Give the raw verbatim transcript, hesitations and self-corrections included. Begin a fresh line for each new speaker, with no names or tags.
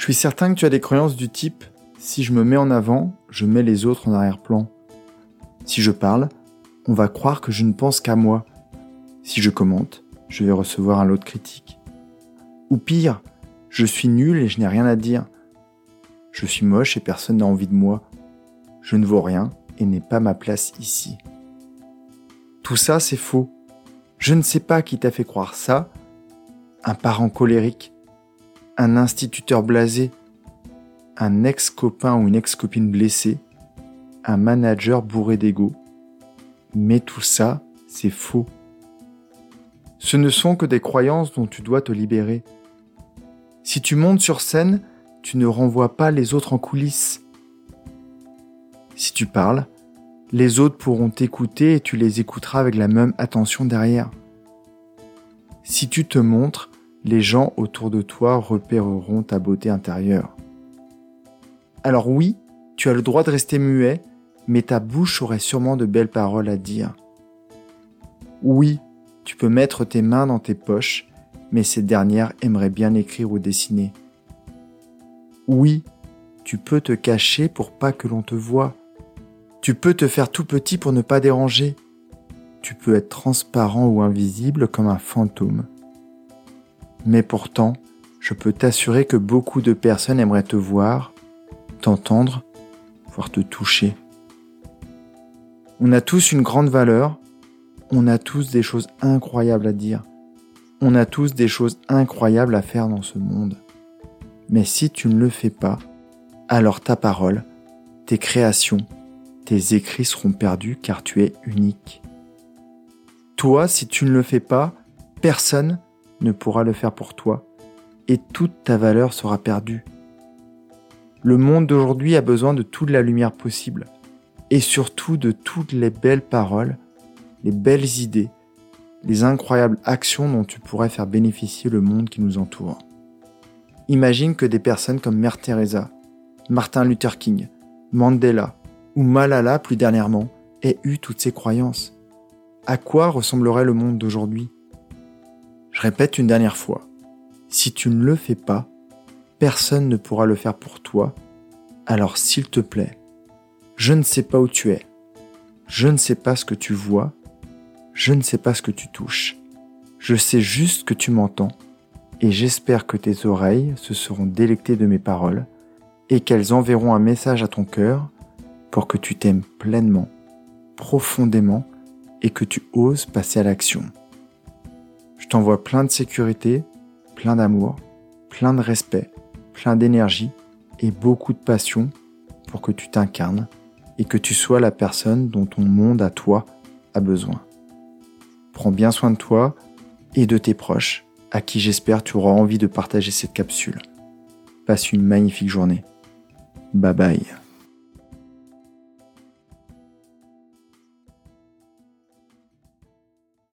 Je suis certain que tu as des croyances du type « si je me mets en avant, je mets les autres en arrière-plan. Si je parle, on va croire que je ne pense qu'à moi. Si je commente, je vais recevoir un lot de critiques. Ou pire, je suis nul et je n'ai rien à dire. Je suis moche et personne n'a envie de moi. Je ne vaux rien et n'ai pas ma place ici. » Tout ça, c'est faux. Je ne sais pas qui t'a fait croire ça. Un parent colérique, un instituteur blasé, un ex-copain ou une ex-copine blessée, un manager bourré d'ego. Mais tout ça, c'est faux. Ce ne sont que des croyances dont tu dois te libérer. Si tu montes sur scène, tu ne renvoies pas les autres en coulisses. Si tu parles, les autres pourront t'écouter et tu les écouteras avec la même attention derrière. Si tu te montres, les gens autour de toi repéreront ta beauté intérieure. Alors oui, tu as le droit de rester muet, mais ta bouche aurait sûrement de belles paroles à dire. Oui, tu peux mettre tes mains dans tes poches, mais ces dernières aimeraient bien écrire ou dessiner. Oui, tu peux te cacher pour pas que l'on te voie. Tu peux te faire tout petit pour ne pas déranger. Tu peux être transparent ou invisible comme un fantôme. Mais pourtant, je peux t'assurer que beaucoup de personnes aimeraient te voir, t'entendre, voire te toucher. On a tous une grande valeur, on a tous des choses incroyables à dire, on a tous des choses incroyables à faire dans ce monde. Mais si tu ne le fais pas, alors ta parole, tes créations, tes écrits seront perdus car tu es unique. Toi, si tu ne le fais pas, personne ne pourra le faire pour toi et toute ta valeur sera perdue. Le monde d'aujourd'hui a besoin de toute la lumière possible et surtout de toutes les belles paroles, les belles idées, les incroyables actions dont tu pourrais faire bénéficier le monde qui nous entoure. Imagine que des personnes comme Mère Teresa, Martin Luther King, Mandela ou Malala plus dernièrement aient eu toutes ces croyances. À quoi ressemblerait le monde d'aujourd'hui ? Je répète une dernière fois, si tu ne le fais pas, personne ne pourra le faire pour toi, alors s'il te plaît, je ne sais pas où tu es, je ne sais pas ce que tu vois, je ne sais pas ce que tu touches, je sais juste que tu m'entends et j'espère que tes oreilles se seront délectées de mes paroles et qu'elles enverront un message à ton cœur pour que tu t'aimes pleinement, profondément et que tu oses passer à l'action. Je t'envoie plein de sécurité, plein d'amour, plein de respect, plein d'énergie et beaucoup de passion pour que tu t'incarnes et que tu sois la personne dont ton monde à toi a besoin. Prends bien soin de toi et de tes proches, à qui j'espère tu auras envie de partager cette capsule. Passe une magnifique journée. Bye bye.